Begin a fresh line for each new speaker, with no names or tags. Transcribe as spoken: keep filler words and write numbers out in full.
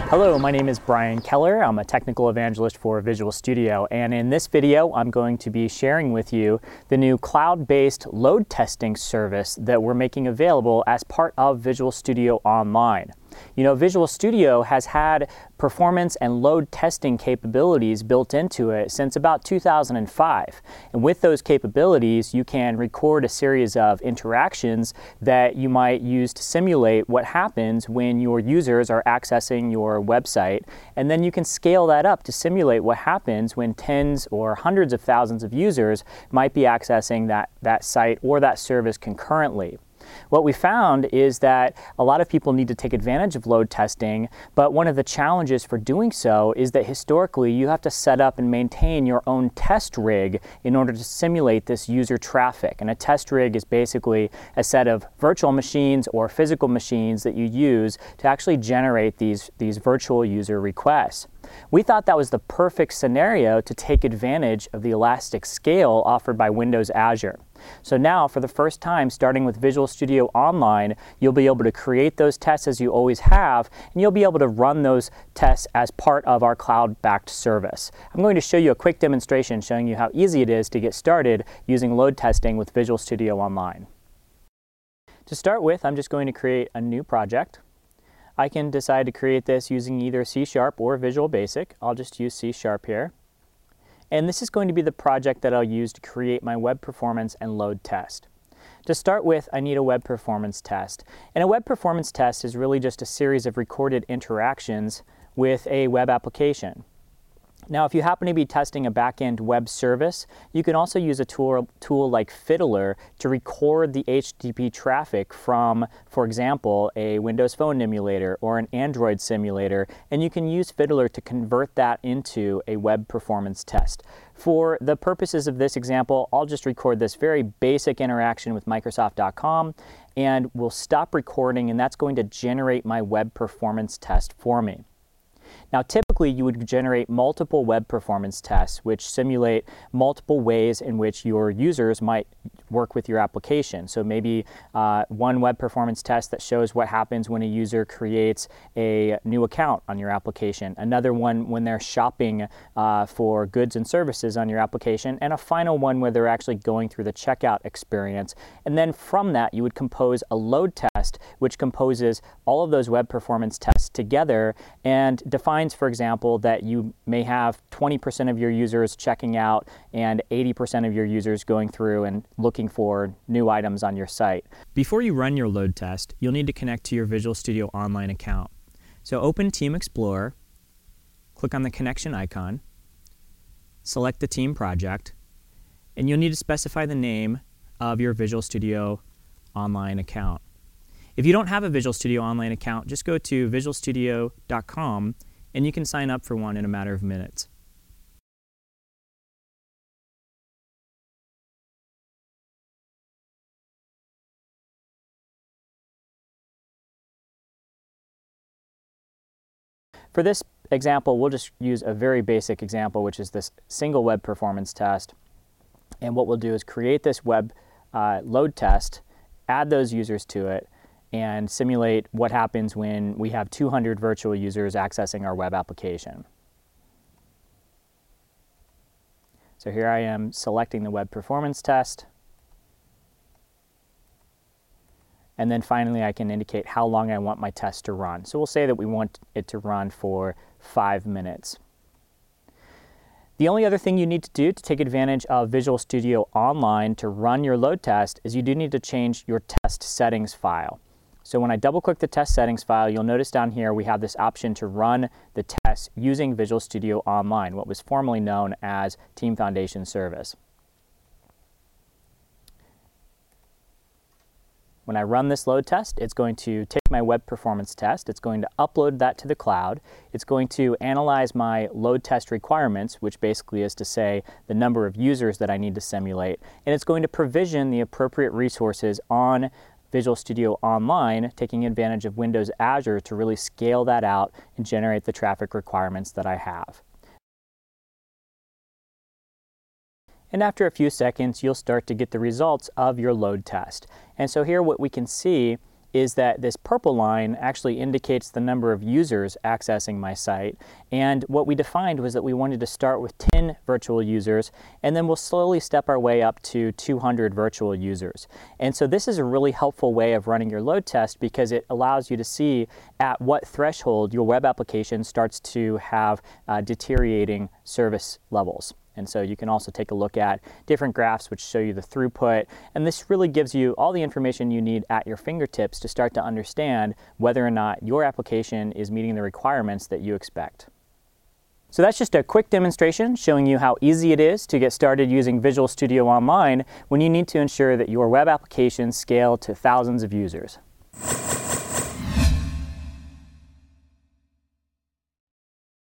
Hello, my name is Brian Keller. I'm a technical evangelist for Visual Studio, and in this video I'm going to be sharing with you the new cloud-based load testing service that we're making available as part of Visual Studio Online. You know, Visual Studio has had performance and load testing capabilities built into it since about two thousand five. And with those capabilities, you can record a series of interactions that you might use to simulate what happens when your users are accessing your website. And then you can scale that up to simulate what happens when tens or hundreds of thousands of users might be accessing that, that site or that service concurrently. What we found is that a lot of people need to take advantage of load testing, but one of the challenges for doing so is that historically you have to set up and maintain your own test rig in order to simulate this user traffic. And a test rig is basically a set of virtual machines or physical machines that you use to actually generate these, these virtual user requests. We thought that was the perfect scenario to take advantage of the elastic scale offered by Windows Azure. So now, for the first time, starting with Visual Studio Online, you'll be able to create those tests as you always have, and you'll be able to run those tests as part of our cloud-backed service. I'm going to show you a quick demonstration showing you how easy it is to get started using load testing with Visual Studio Online. To start with, I'm just going to create a new project. I can decide to create this using either C Sharp or Visual Basic. I'll just use C Sharp here. And this is going to be the project that I'll use to create my web performance and load test. To start with, I need a web performance test. And a web performance test is really just a series of recorded interactions with a web application. Now, if you happen to be testing a back-end web service, you can also use a tool, tool like Fiddler to record the H T T P traffic from, for example, a Windows Phone emulator or an Android simulator, and you can use Fiddler to convert that into a web performance test. For the purposes of this example, I'll just record this very basic interaction with Microsoft dot com, and we'll stop recording, and that's going to generate my web performance test for me. Now, typically you would generate multiple web performance tests which simulate multiple ways in which your users might work with your application. So maybe uh, one web performance test that shows what happens when a user creates a new account on your application, another one when they're shopping uh, for goods and services on your application, and a final one where they're actually going through the checkout experience. And then from that you would compose a load test which composes all of those web performance tests together and defines, for example, that you may have twenty percent of your users checking out and eighty percent of your users going through and looking for new items on your site. Before you run your load test, you'll need to connect to your Visual Studio Online account. So open Team Explorer, click on the connection icon, select the team project, and you'll need to specify the name of your Visual Studio Online account. If you don't have a Visual Studio Online account, just go to visual studio dot com and you can sign up for one in a matter of minutes. For this example, we'll just use a very basic example, which is this single web performance test. And what we'll do is create this web uh, load test, add those users to it, and simulate what happens when we have two hundred virtual users accessing our web application. So here I am selecting the web performance test. And then finally I can indicate how long I want my test to run. So we'll say that we want it to run for five minutes. The only other thing you need to do to take advantage of Visual Studio Online to run your load test is you do need to change your test settings file. So when I double click the test settings file, you'll notice down here we have this option to run the test using Visual Studio Online, what was formerly known as Team Foundation Service. When I run this load test, it's going to take my web performance test, it's going to upload that to the cloud, it's going to analyze my load test requirements, which basically is to say the number of users that I need to simulate, and it's going to provision the appropriate resources on Visual Studio Online, taking advantage of Windows Azure to really scale that out and generate the traffic requirements that I have. And after a few seconds, you'll start to get the results of your load test. And so here what we can see is that this purple line actually indicates the number of users accessing my site. And what we defined was that we wanted to start with ten virtual users, and then we'll slowly step our way up to two hundred virtual users. And so this is a really helpful way of running your load test because it allows you to see at what threshold your web application starts to have uh, deteriorating service levels. And so you can also take a look at different graphs which show you the throughput, and this really gives you all the information you need at your fingertips to start to understand whether or not your application is meeting the requirements that you expect. So that's just a quick demonstration showing you how easy it is to get started using Visual Studio Online when you need to ensure that your web applications scale to thousands of users.